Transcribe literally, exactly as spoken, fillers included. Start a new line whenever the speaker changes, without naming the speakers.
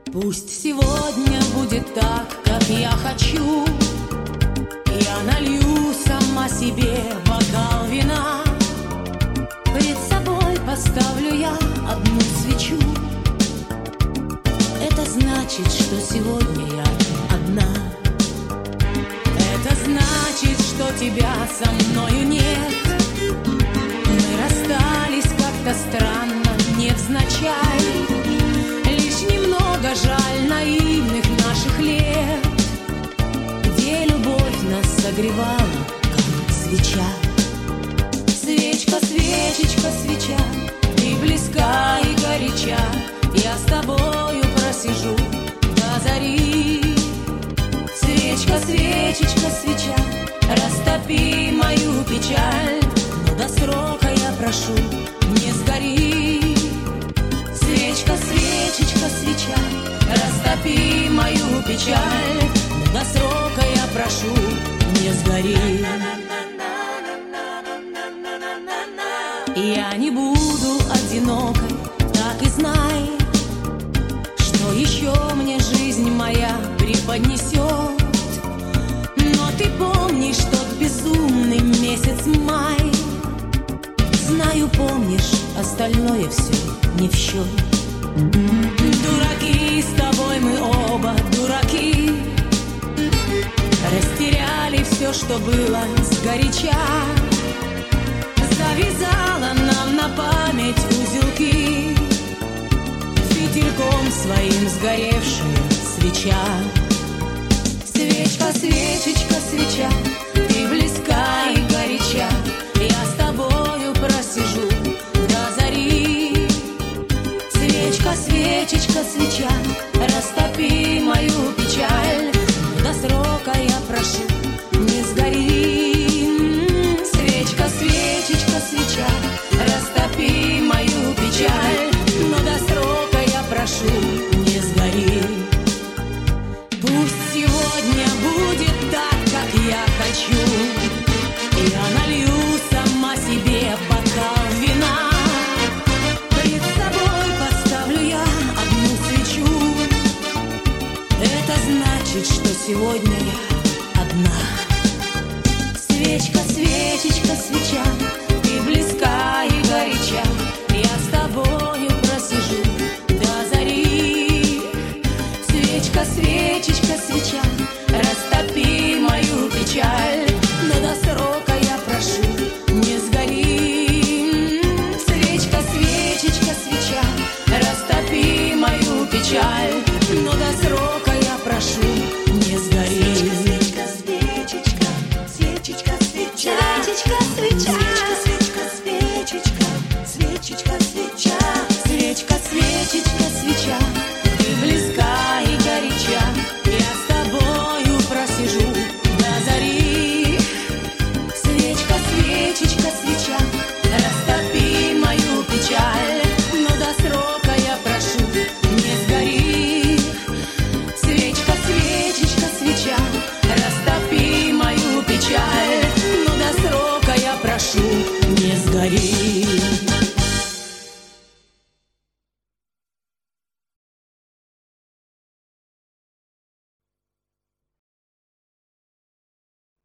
Пусть сегодня будет так, как я хочу. Я налью сама себе бокал вина. Пред собой поставлю я одну свечу. Это значит, что сегодня я одна. Это значит, что тебя со мною нет. Мы расстались как-то странно, невзначай. Лишь немного жаль наивных наших лет, где любовь нас согревала, как свеча. Свечка, свечечка, свеча, ты близка и горяча. Я с тобою просижу до зари. Свечка, свечечка, свеча, растопи мою печаль, но до срока я прошу, не сгори. Свечка, свечечка, свеча, растопи мою печаль, но до срока я прошу, не сгори. Я не буду одинокой, так и знай, что еще мне жизнь моя преподнесет. Но ты помнишь тот безумный месяц май. Знаю, помнишь, остальное все не в счет. Дураки, с тобой мы оба дураки. Растеряли все, что было сгоряча. Завязала нам на память узелки, фитильком своим сгоревшая свеча. Свечка, свечечка, свеча, ты близка и горяча. Я с тобою просижу до зари. Свечка, свечечка, свеча, растопи мою печаль, до срока я прошу, не сгори. Свечка, свечечка, свеча, растопи мою печаль, но до срока я прошу, не сгори. Пусть сегодня будет так, как я хочу. Я налью сама себе бокал вина. Пред собой поставлю я одну свечу. Это значит, что сегодня я одна. Свечка, свечечка, свеча, ты близка и горяча. Я с тобою просижу до зари. Свечка, свечечка, свеча, растопи мою печаль, но до срока я прошу, не сгори. Свечка, свечечка, свеча, растопи мою печаль, но до срока я прошу,